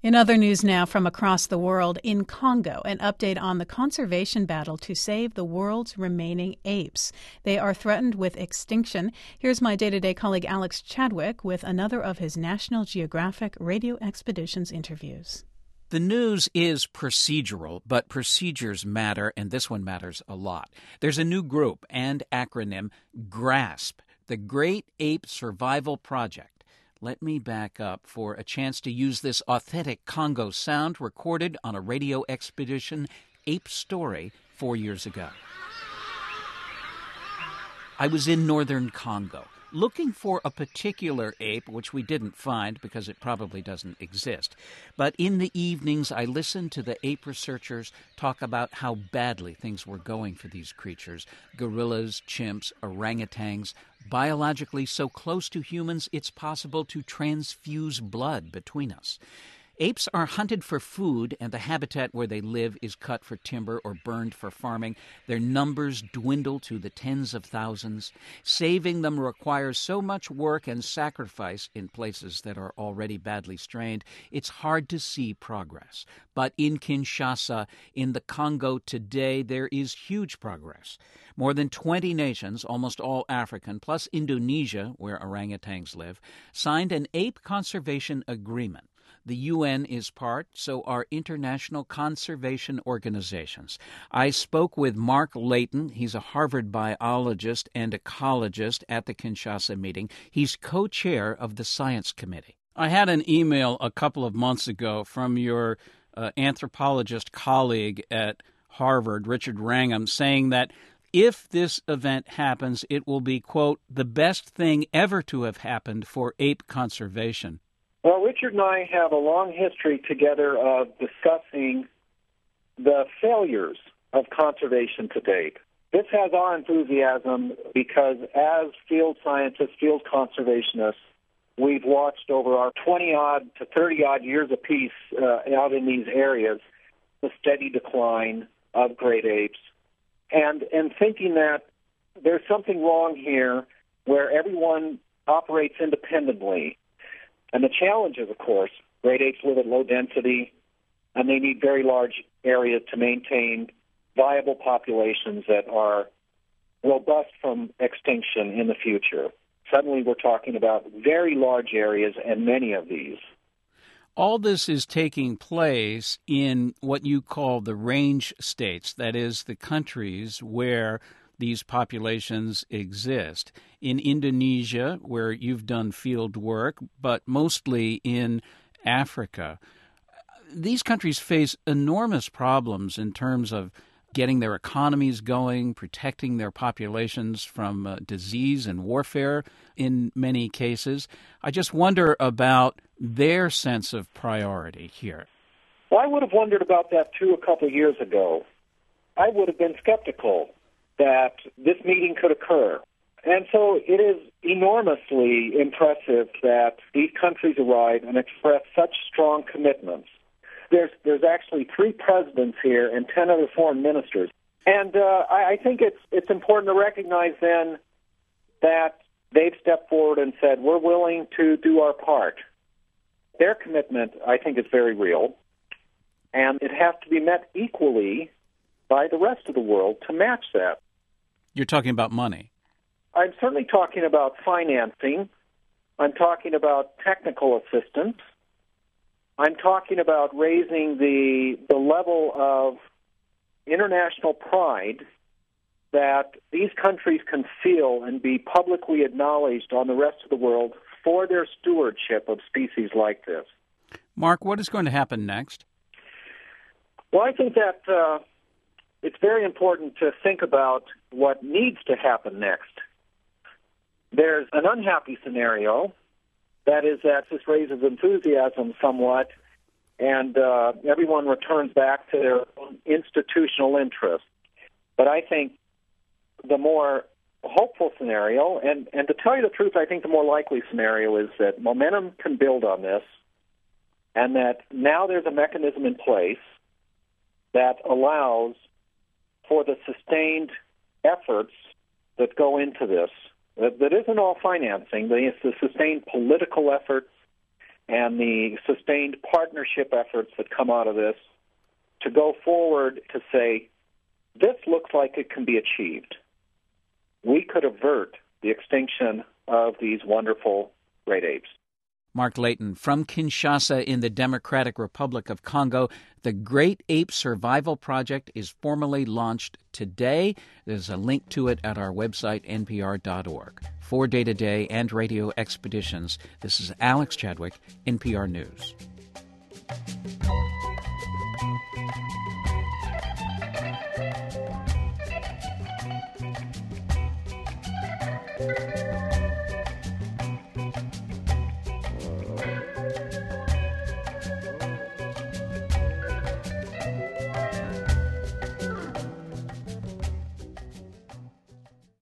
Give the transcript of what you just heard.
In other news now from across the world, in Congo, an update on the conservation battle to save the world's remaining apes. They are threatened with extinction. Here's my day-to-day colleague Alex Chadwick with another of his National Geographic Radio Expeditions interviews. The news is procedural, but procedures matter, and this one matters a lot. There's a new group and acronym, GRASP, the Great Ape Survival Project. Let me back up for a chance to use this authentic Congo sound recorded on a radio expedition, Ape Story, 4 years ago. I was in northern Congo, looking for a particular ape, which we didn't find because it probably doesn't exist. But in the evenings, I listened to the ape researchers talk about how badly things were going for these creatures. Gorillas, chimps, orangutans, biologically so close to humans it's possible to transfuse blood between us. Apes are hunted for food, and the habitat where they live is cut for timber or burned for farming. Their numbers dwindle to the tens of thousands. Saving them requires so much work and sacrifice in places that are already badly strained. It's hard to see progress. But in Kinshasa, in the Congo today, there is huge progress. More than 20 nations, almost all African, plus Indonesia, where orangutans live, signed an ape conservation agreement. The UN is part, so are international conservation organizations. I spoke with Mark Layton. He's a Harvard biologist and ecologist at the Kinshasa meeting. He's co-chair of the Science Committee. I had an email a couple of months ago from your anthropologist colleague at Harvard, Richard Wrangham, saying that if this event happens, it will be, quote, the best thing ever to have happened for ape conservation. Well, Richard and I have a long history together of discussing the failures of conservation to date. This has our enthusiasm because as field scientists, field conservationists, we've watched over our 20-odd to 30-odd years apiece out in these areas the steady decline of great apes, and thinking that there's something wrong here where everyone operates independently. And the challenge is, of course, great apes live at low density, and they need very large areas to maintain viable populations that are robust from extinction in the future. Suddenly we're talking about very large areas and many of these. All this is taking place in what you call the range states, that is, the countries where these populations exist. In Indonesia, where you've done field work, but mostly in Africa, these countries face enormous problems in terms of getting their economies going, protecting their populations from disease and warfare in many cases. I just wonder about their sense of priority here. Well, I would have wondered about that, too, a couple of years ago. I would have been skeptical that this meeting could occur. And so it is enormously impressive that these countries arrive and express such strong commitments. There's actually 3 presidents here and 10 other foreign ministers. And I think it's important to recognize then that they've stepped forward and said, we're willing to do our part. Their commitment, I think, is very real, and it has to be met equally by the rest of the world to match that. You're talking about money. I'm certainly talking about financing. I'm talking about technical assistance. I'm talking about raising the level of international pride that these countries can feel and be publicly acknowledged on the rest of the world for their stewardship of species like this. Mark, what is going to happen next? Well, I think that it's very important to think about what needs to happen next. There's an unhappy scenario, that is that this raises enthusiasm somewhat, and everyone returns back to their own institutional interests. But I think the more hopeful scenario, and to tell you the truth, I think the more likely scenario is that momentum can build on this, and that now there's a mechanism in place that allows for the sustained efforts that go into this, that isn't all financing, it's the sustained political efforts and the sustained partnership efforts that come out of this to go forward to say, this looks like it can be achieved. We could avert the extinction of these wonderful great apes. Mark Layton from Kinshasa in the Democratic Republic of Congo. The Great Ape Survival Project is formally launched today. There's a link to it at our website, npr.org. For Day to Day and Radio Expeditions, this is Alex Chadwick, NPR News.